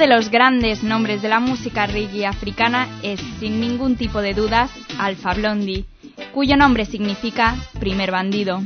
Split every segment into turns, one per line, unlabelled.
de los grandes nombres de la música reggae africana es, sin ningún tipo de dudas, Alpha Blondy, cuyo nombre significa primer bandido.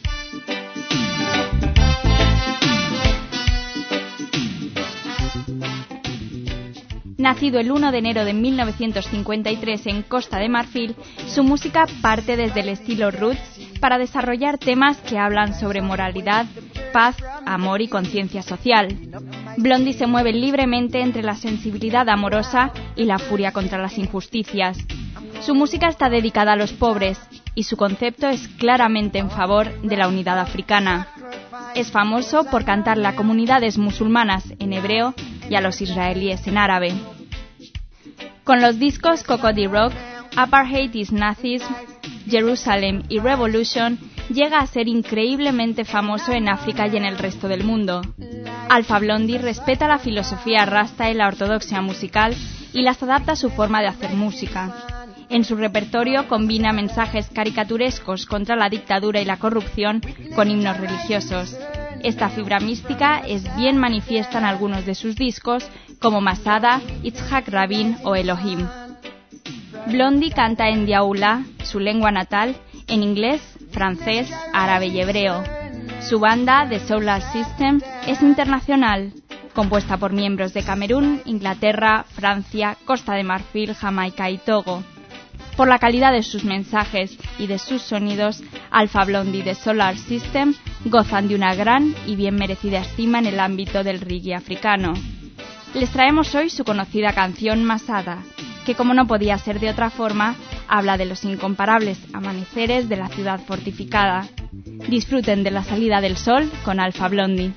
Nacido el 1 de enero de 1953 en Costa de Marfil, su música parte desde el estilo roots para desarrollar temas que hablan sobre moralidad, paz, amor y conciencia social. Blondy se mueve libremente entre la sensibilidad amorosa y la furia contra las injusticias. Su música está dedicada a los pobres y su concepto es claramente en favor de la unidad africana. Es famoso por cantarle a comunidades musulmanas en hebreo y a los israelíes en árabe. Con los discos Cocody Rock, Apartheid is Nazism, Jerusalem y Revolution, llega a ser increíblemente famoso en África y en el resto del mundo. Alpha Blondy respeta la filosofía rasta y la ortodoxia musical y las adapta a su forma de hacer música. En su repertorio combina mensajes caricaturescos contra la dictadura y la corrupción con himnos religiosos. Esta fibra mística es bien manifiesta en algunos de sus discos, como Masada, Itzhak Rabin o Elohim. Blondy canta en diaoula, su lengua natal, en inglés, francés, árabe y hebreo. Su banda, The Solar System, es internacional, compuesta por miembros de Camerún, Inglaterra, Francia, Costa de Marfil, Jamaica y Togo. Por la calidad de sus mensajes y de sus sonidos, Alpha Blondy y The Solar System gozan de una gran y bien merecida estima en el ámbito del reggae africano. Les traemos hoy su conocida canción Masada, que como no podía ser de otra forma, habla de los incomparables amaneceres de la ciudad fortificada. Disfruten de la salida del sol con Alpha Blondy.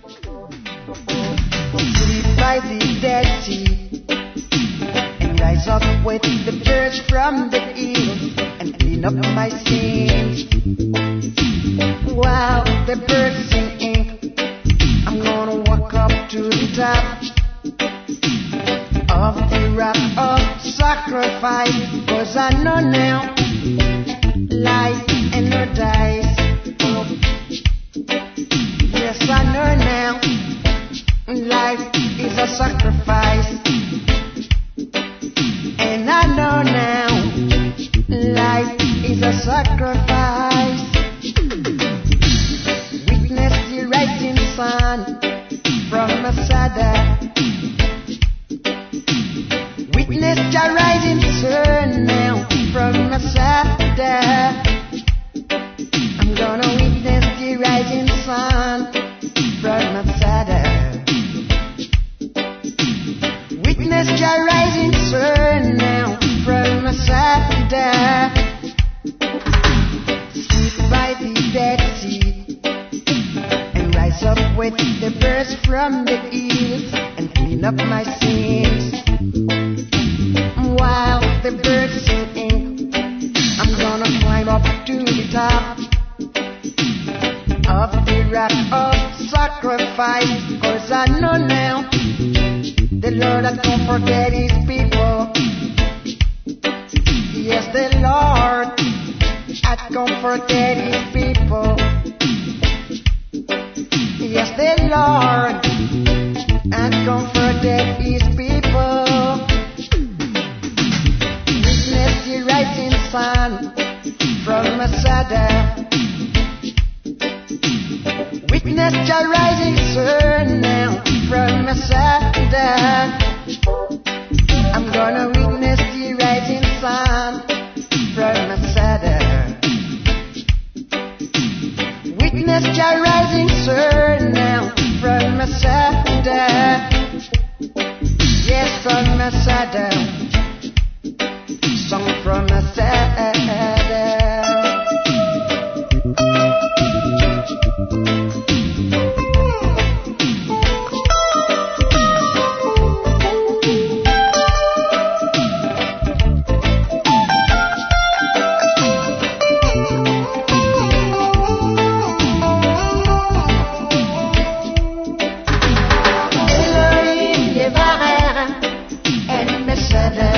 Rise up with the birds from the hills and clean up my sins. While the birds sing, I'm gonna walk up to the top of the rock of sacrifice. 'Cause I know now life and no dice. Yes, I know now life is a sacrifice. And I know now, life is a sacrifice. Witness the rising sun from Masada. Witness the rising sun now from Masada. I'm gonna witness the rising sun from Masada. Witness the rising sun now from Masada. Sleep by the Dead Sea and rise up with the birds from the hills and clean up my sins. While the birds sing, I'm gonna climb up to the top of the rock of sacrifice. 'Cause I know now the Lord has come forget his people. Yes, the Lord has come forget his people. Yes, the Lord has come forget his people. Witness the rising sun from Masada. Witness the rising sun now from Masada. I'm gonna witness the rising sun from Masada. Witness the rising sun now from Masada. Yes, from Masada. Song from Masada. Elohim Yevareh and Masada.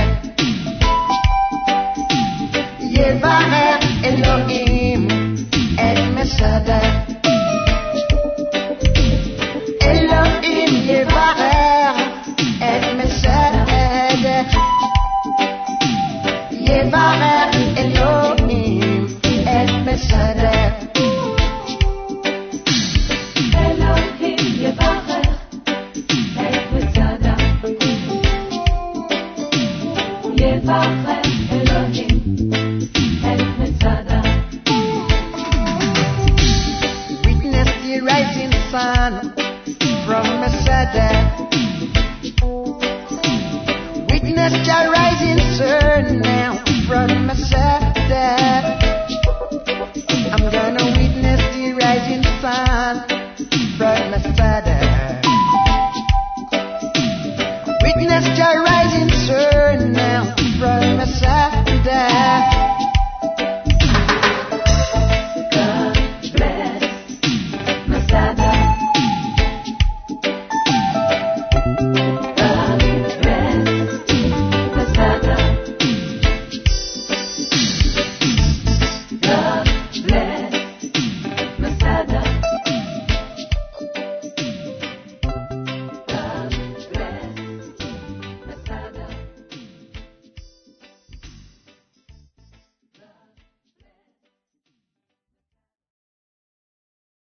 Mesader.
Elohim Yevarech et Mesader. Yevarech Elohim et Mesader.
Witness the rising sun